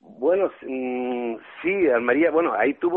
Bueno, sí, Almería, bueno,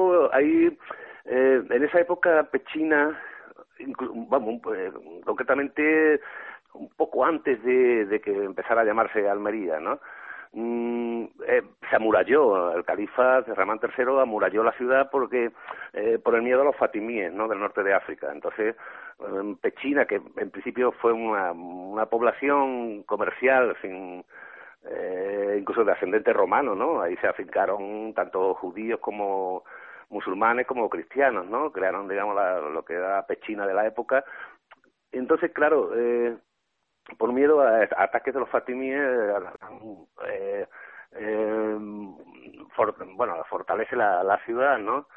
en esa época Pechina, vamos, concretamente un poco antes de que empezara a llamarse Almería, ¿no? Se amuralló, el califa Ramán III amuralló la ciudad por el miedo a los fatimíes, ¿no? Del norte de África. Entonces, Pechina, que en principio fue una población comercial sin incluso de ascendente romano, ¿no? Ahí se afincaron tanto judíos como musulmanes como cristianos, ¿no? Crearon, digamos, lo que era Pechina de la época. Entonces, claro, por miedo a ataques de los fatimíes, eh, eh, bueno, fortalece la ciudad, ¿no?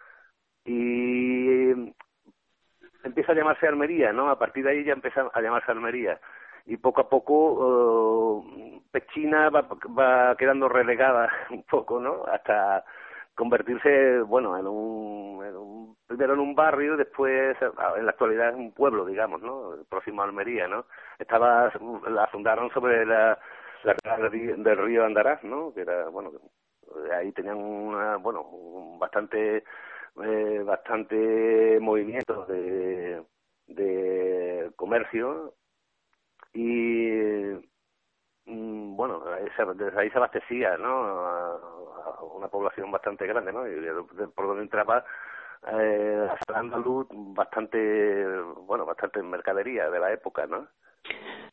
Y empieza a llamarse Almería, ¿no? A partir de ahí ya empieza a llamarse Almería. Y poco a poco Pechina va quedando relegada un poco, ¿no? Hasta convertirse, bueno, primero en un barrio, después en la actualidad es un pueblo, digamos, ¿no? Próximo a Almería, ¿no? La fundaron sobre la ribera del río Andaraz, ¿no? Que era, bueno, ahí tenían bueno, bastante movimiento de comercio y bueno, desde ahí se abastecía, ¿no? A una población bastante grande, ¿no? Y por donde entraba hasta andaluz bastante mercadería de la época, ¿no?